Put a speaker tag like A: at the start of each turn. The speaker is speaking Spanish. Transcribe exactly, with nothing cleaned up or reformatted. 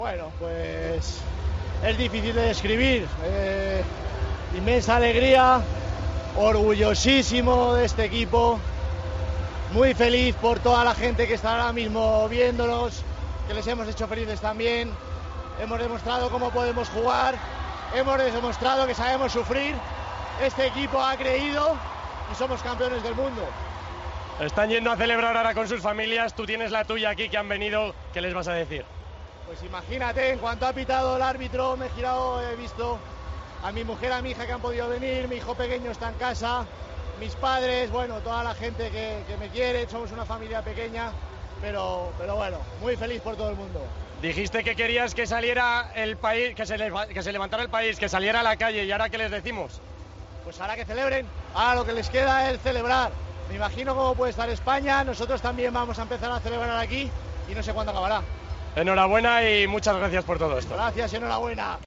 A: Bueno, pues es difícil de describir. Eh, inmensa alegría, orgullosísimo de este equipo, muy feliz por toda la gente que está ahora mismo viéndonos, que les hemos hecho felices también. Hemos demostrado cómo podemos jugar, hemos demostrado que sabemos sufrir. Este equipo ha creído y somos campeones del mundo.
B: Están yendo a celebrar ahora con sus familias, tú tienes la tuya aquí que han venido, ¿qué les vas a decir?
A: Pues imagínate, en cuanto ha pitado el árbitro, me he girado, he visto a mi mujer, a mi hija que han podido venir, mi hijo pequeño está en casa, mis padres, bueno, toda la gente que, que me quiere, somos una familia pequeña, pero, pero bueno, muy feliz por todo el mundo.
B: Dijiste que querías que saliera el país, que se, leva, que se levantara el país, que saliera a la calle, ¿y ahora qué les decimos?
A: Pues ahora que celebren, ahora lo que les queda es celebrar. Me imagino cómo puede estar España, nosotros también vamos a empezar a celebrar aquí y no sé cuándo acabará.
B: Enhorabuena y muchas gracias por todo esto.
A: Gracias y enhorabuena.